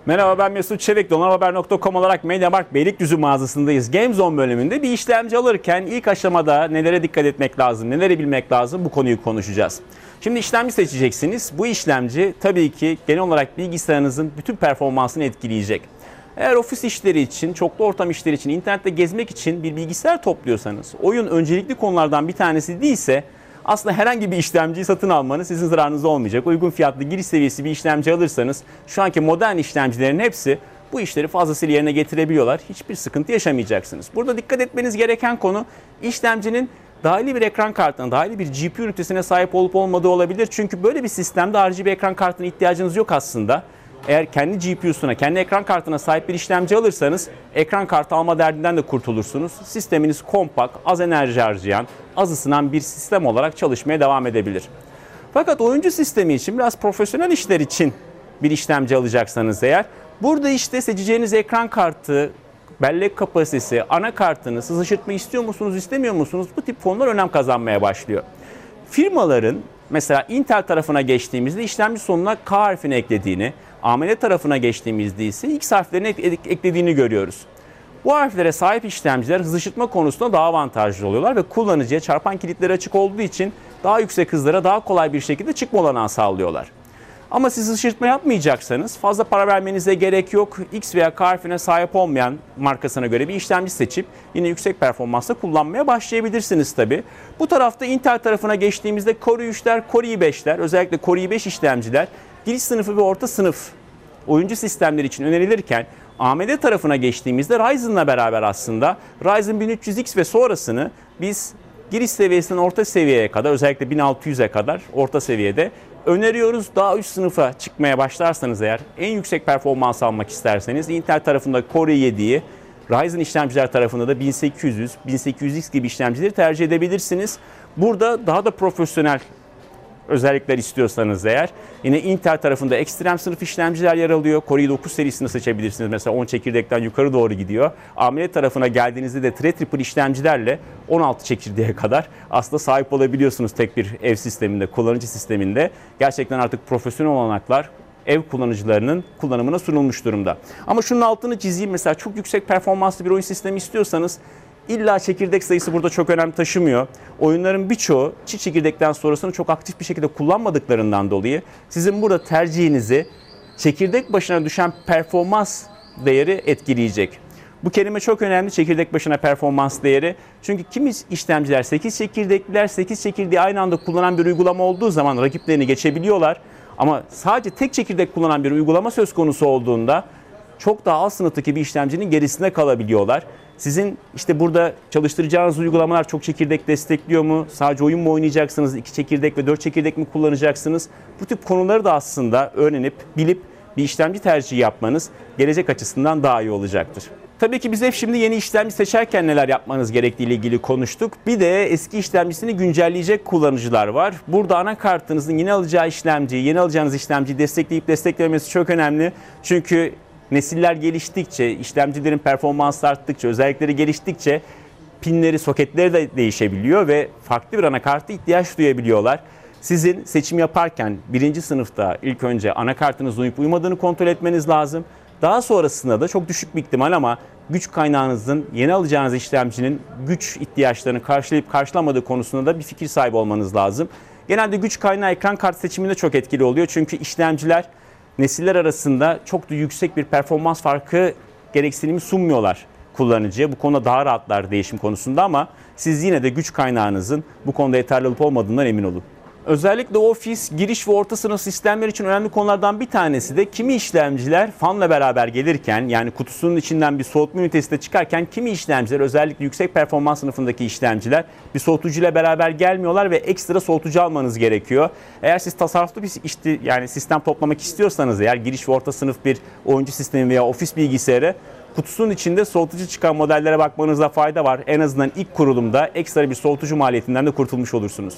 Merhaba, ben Mesut Çevik. Donanımhaber.com olarak MediaMarkt Beylikdüzü mağazasındayız. GameZone bölümünde bir işlemci alırken ilk aşamada nelere dikkat etmek lazım, neleri bilmek lazım, bu konuyu konuşacağız. Şimdi işlemci seçeceksiniz. Bu işlemci tabii ki genel olarak bilgisayarınızın bütün performansını etkileyecek. Eğer ofis işleri için, çoklu ortam işleri için, internette gezmek için bir bilgisayar topluyorsanız, oyun öncelikli konulardan bir tanesi değilse, aslında herhangi bir işlemciyi satın almanız sizin zararınıza olmayacak. Uygun fiyatlı giriş seviyesi bir işlemci alırsanız şu anki modern işlemcilerin hepsi bu işleri fazlasıyla yerine getirebiliyorlar. Hiçbir sıkıntı yaşamayacaksınız. Burada dikkat etmeniz gereken konu işlemcinin dahili bir ekran kartına, dahili bir GPU ünitesine sahip olup olmadığı olabilir. Çünkü böyle bir sistemde RGB ekran kartına ihtiyacınız yok aslında. Eğer kendi GPU'suna, kendi ekran kartına sahip bir işlemci alırsanız ekran kartı alma derdinden de kurtulursunuz. Sisteminiz kompakt, az enerji harcayan, az ısınan bir sistem olarak çalışmaya devam edebilir. Fakat oyuncu sistemi için, biraz profesyonel işler için bir işlemci alacaksanız eğer, burada işte seçeceğiniz ekran kartı, bellek kapasitesi, anakartınız, hız ışıtma istiyor musunuz, istemiyor musunuz? Bu tip konular önem kazanmaya başlıyor. Firmaların mesela Intel tarafına geçtiğimizde işlemci sonuna K harfini eklediğini, AMD tarafına geçtiğimizde ise X harflerini eklediğini görüyoruz. Bu harflere sahip işlemciler hız ışıtma konusunda daha avantajlı oluyorlar ve kullanıcıya çarpan kilitleri açık olduğu için daha yüksek hızlara daha kolay bir şekilde çıkma olanağı sağlıyorlar. Ama siz ışırtma yapmayacaksanız fazla para vermenize gerek yok. X veya K harfine sahip olmayan markasına göre bir işlemci seçip yine yüksek performansla kullanmaya başlayabilirsiniz tabi. Bu tarafta Intel tarafına geçtiğimizde Core i3'ler, Core i5'ler, özellikle Core i5 işlemciler giriş sınıfı ve orta sınıf oyuncu sistemleri için önerilirken AMD tarafına geçtiğimizde Ryzen'la beraber aslında Ryzen 1300X ve sonrasını biz giriş seviyesinden orta seviyeye kadar, özellikle 1600'e kadar orta seviyede öneriyoruz. Daha üst sınıfa çıkmaya başlarsanız eğer, en yüksek performans almak isterseniz Intel tarafında Core i7'yi, Ryzen işlemciler tarafında da 1800, 1800X gibi işlemcileri tercih edebilirsiniz. Burada daha da profesyonel özellikler istiyorsanız eğer, yine Intel tarafında ekstrem sınıf işlemciler yer alıyor. Core i9 serisini seçebilirsiniz. Mesela 10 çekirdekten yukarı doğru gidiyor. AMD tarafına geldiğinizde de Threadripper işlemcilerle 16 çekirdeğe kadar aslında sahip olabiliyorsunuz tek bir ev sisteminde, kullanıcı sisteminde. Gerçekten artık profesyonel olanaklar ev kullanıcılarının kullanımına sunulmuş durumda. Ama şunun altını çizeyim, mesela çok yüksek performanslı bir oyun sistemi istiyorsanız İlla çekirdek sayısı burada çok önem taşımıyor. Oyunların birçoğu çift çekirdekten sonrasını çok aktif bir şekilde kullanmadıklarından dolayı sizin burada tercihinizi çekirdek başına düşen performans değeri etkileyecek. Bu kelime çok önemli, çekirdek başına performans değeri. Çünkü kimi işlemciler 8 çekirdekliler, 8 çekirdeği aynı anda kullanan bir uygulama olduğu zaman rakiplerini geçebiliyorlar. Ama sadece tek çekirdek kullanan bir uygulama söz konusu olduğunda çok daha alt sınıftaki bir işlemcinin gerisinde kalabiliyorlar. Sizin işte burada çalıştıracağınız uygulamalar çok çekirdek destekliyor mu? Sadece oyun mu oynayacaksınız? 2 çekirdek ve 4 çekirdek mi kullanacaksınız? Bu tip konuları da aslında öğrenip, bilip bir işlemci tercihi yapmanız gelecek açısından daha iyi olacaktır. Tabii ki biz hep şimdi yeni işlemci seçerken neler yapmanız gerektiği ile ilgili konuştuk. Bir de eski işlemcisini güncelleyecek kullanıcılar var. Burada anakartınızın yeni alacağınız işlemciyi destekleyip desteklemesi çok önemli. Çünkü nesiller geliştikçe, işlemcilerin performansı arttıkça, özellikleri geliştikçe pinleri, soketleri de değişebiliyor ve farklı bir anakarta ihtiyaç duyabiliyorlar. Sizin seçim yaparken birinci sınıfta ilk önce anakartınızın uyup uymadığını kontrol etmeniz lazım. Daha sonrasında da çok düşük bir ihtimal ama güç kaynağınızın, yeni alacağınız işlemcinin güç ihtiyaçlarını karşılayıp karşılamadığı konusunda da bir fikir sahibi olmanız lazım. Genelde güç kaynağı ekran kartı seçiminde çok etkili oluyor. Çünkü işlemciler nesiller arasında çok da yüksek bir performans farkı gereksinimi sunmuyorlar kullanıcıya. Bu konuda daha rahatlar değişim konusunda ama siz yine de güç kaynağınızın bu konuda yeterli olup olmadığından emin olun. Özellikle ofis, giriş ve orta sınıf sistemler için önemli konulardan bir tanesi de kimi işlemciler fanla beraber gelirken, yani kutusunun içinden bir soğutma ünitesi de çıkarken, kimi işlemciler, özellikle yüksek performans sınıfındaki işlemciler bir soğutucuyla beraber gelmiyorlar ve ekstra soğutucu almanız gerekiyor. Eğer siz tasarruflu bir sistem toplamak istiyorsanız eğer, giriş ve orta sınıf bir oyuncu sistemi veya ofis bilgisayarı, kutusunun içinde soğutucu çıkan modellere bakmanızda fayda var. En azından ilk kurulumda ekstra bir soğutucu maliyetinden de kurtulmuş olursunuz.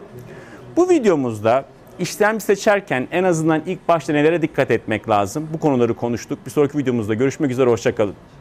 Bu videomuzda işlemci seçerken en azından ilk başta nelere dikkat etmek lazım? Bu konuları konuştuk. Bir sonraki videomuzda görüşmek üzere, hoşça kalın.